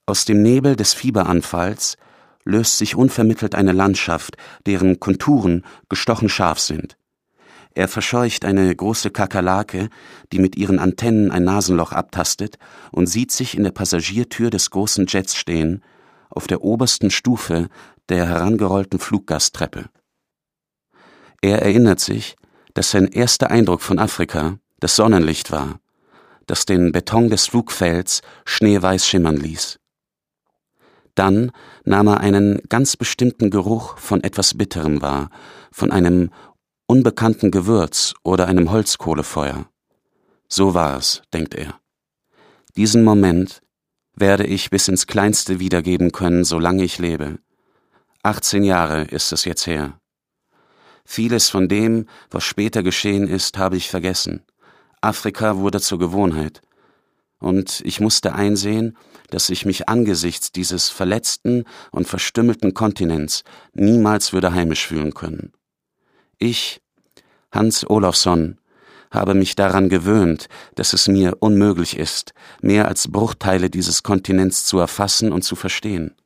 Aus dem Nebel des Fieberanfalls löst sich unvermittelt eine Landschaft, deren Konturen gestochen scharf sind. Er verscheucht eine große Kakerlake, die mit ihren Antennen ein Nasenloch abtastet, und sieht sich in der Passagiertür des großen Jets stehen, auf der obersten Stufe der herangerollten Fluggasttreppe. Er erinnert sich, dass sein erster Eindruck von Afrika das Sonnenlicht war, das den Beton des Flugfelds schneeweiß schimmern ließ. Dann nahm er einen ganz bestimmten Geruch von etwas Bitterem wahr, von einem unbekannten Gewürz oder einem Holzkohlefeuer. So war es, denkt er. Diesen Moment werde ich bis ins Kleinste wiedergeben können, solange ich lebe. 18 Jahre ist es jetzt her. Vieles von dem, was später geschehen ist, habe ich vergessen. Afrika wurde zur Gewohnheit. Und ich musste einsehen, dass ich mich angesichts dieses verletzten und verstümmelten Kontinents niemals würde heimisch fühlen können. Ich, Hans Olofsson, habe mich daran gewöhnt, dass es mir unmöglich ist, mehr als Bruchteile dieses Kontinents zu erfassen und zu verstehen.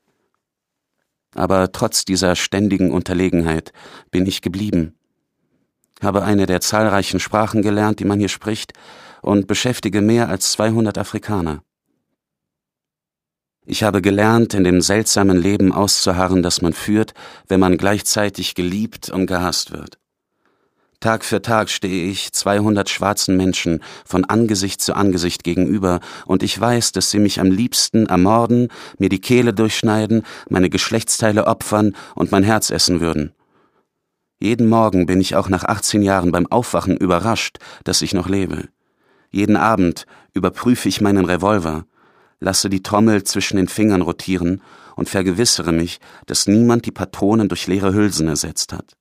Aber trotz dieser ständigen Unterlegenheit bin ich geblieben, habe eine der zahlreichen Sprachen gelernt, die man hier spricht, und beschäftige mehr als 200 Afrikaner. Ich habe gelernt, in dem seltsamen Leben auszuharren, das man führt, wenn man gleichzeitig geliebt und gehasst wird. Tag für Tag stehe ich 200 schwarzen Menschen von Angesicht zu Angesicht gegenüber, und ich weiß, dass sie mich am liebsten ermorden, mir die Kehle durchschneiden, meine Geschlechtsteile opfern und mein Herz essen würden. Jeden Morgen bin ich auch nach 18 Jahren beim Aufwachen überrascht, dass ich noch lebe. Jeden Abend überprüfe ich meinen Revolver, lasse die Trommel zwischen den Fingern rotieren und vergewissere mich, dass niemand die Patronen durch leere Hülsen ersetzt hat.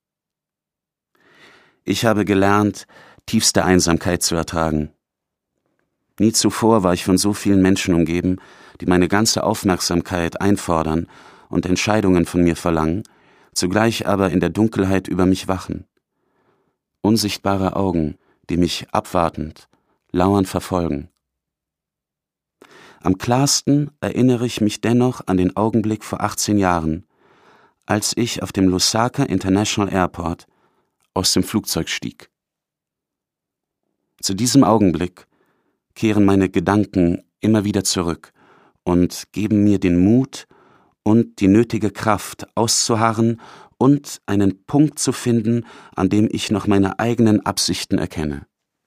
Ich habe gelernt, tiefste Einsamkeit zu ertragen. Nie zuvor war ich von so vielen Menschen umgeben, die meine ganze Aufmerksamkeit einfordern und Entscheidungen von mir verlangen, zugleich aber in der Dunkelheit über mich wachen. Unsichtbare Augen, die mich abwartend, lauernd verfolgen. Am klarsten erinnere ich mich dennoch an den Augenblick vor 18 Jahren, als ich auf dem Lusaka International Airport aus dem Flugzeug stieg. Zu diesem Augenblick kehren meine Gedanken immer wieder zurück und geben mir den Mut und die nötige Kraft auszuharren und einen Punkt zu finden, an dem ich noch meine eigenen Absichten erkenne.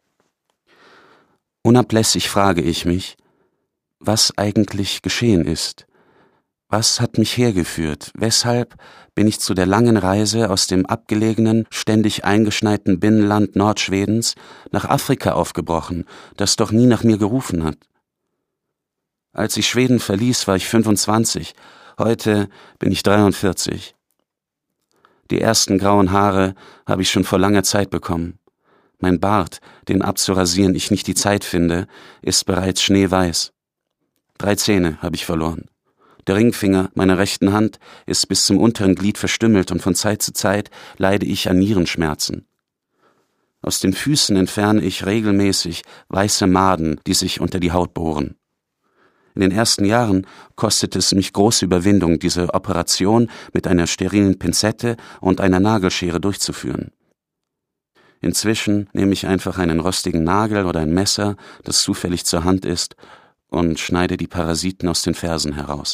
Unablässig frage ich mich, was eigentlich geschehen ist. Was hat mich hergeführt? Weshalb bin ich zu der langen Reise aus dem abgelegenen, ständig eingeschneiten Binnenland Nordschwedens nach Afrika aufgebrochen, das doch nie nach mir gerufen hat? Als ich Schweden verließ, war ich 25, heute bin ich 43. Die ersten grauen Haare habe ich schon vor langer Zeit bekommen. Mein Bart, den abzurasieren ich nicht die Zeit finde, ist bereits schneeweiß. 3 Zähne habe ich verloren. Der Ringfinger meiner rechten Hand ist bis zum unteren Glied verstümmelt und von Zeit zu Zeit leide ich an Nierenschmerzen. Aus den Füßen entferne ich regelmäßig weiße Maden, die sich unter die Haut bohren. In den ersten Jahren kostete es mich große Überwindung, diese Operation mit einer sterilen Pinzette und einer Nagelschere durchzuführen. Inzwischen nehme ich einfach einen rostigen Nagel oder ein Messer, das zufällig zur Hand ist, und schneide die Parasiten aus den Fersen heraus.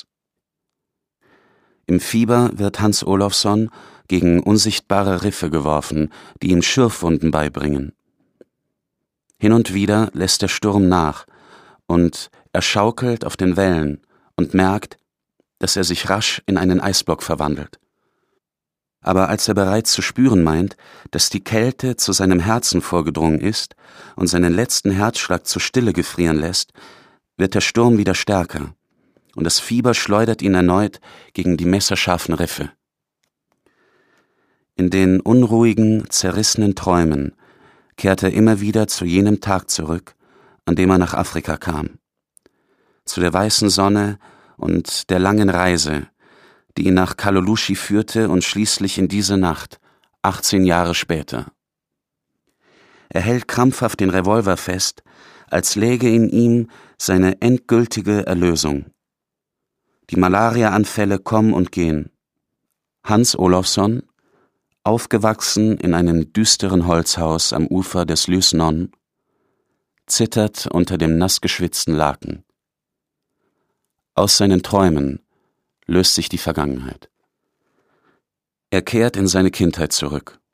Im Fieber wird Hans Olofsson gegen unsichtbare Riffe geworfen, die ihm Schürfwunden beibringen. Hin und wieder lässt der Sturm nach, und er schaukelt auf den Wellen und merkt, dass er sich rasch in einen Eisblock verwandelt. Aber als er bereits zu spüren meint, dass die Kälte zu seinem Herzen vorgedrungen ist und seinen letzten Herzschlag zur Stille gefrieren lässt, wird der Sturm wieder stärker, und das Fieber schleudert ihn erneut gegen die messerscharfen Riffe. In den unruhigen, zerrissenen Träumen kehrt er immer wieder zu jenem Tag zurück, an dem er nach Afrika kam. Zu der weißen Sonne und der langen Reise, die ihn nach Kalolushi führte und schließlich in diese Nacht, 18 Jahre später. Er hält krampfhaft den Revolver fest, als läge in ihm seine endgültige Erlösung. Die Malariaanfälle kommen und gehen. Hans Olofsson, aufgewachsen in einem düsteren Holzhaus am Ufer des Lysnon, zittert unter dem nassgeschwitzten Laken. Aus seinen Träumen löst sich die Vergangenheit. Er kehrt in seine Kindheit zurück.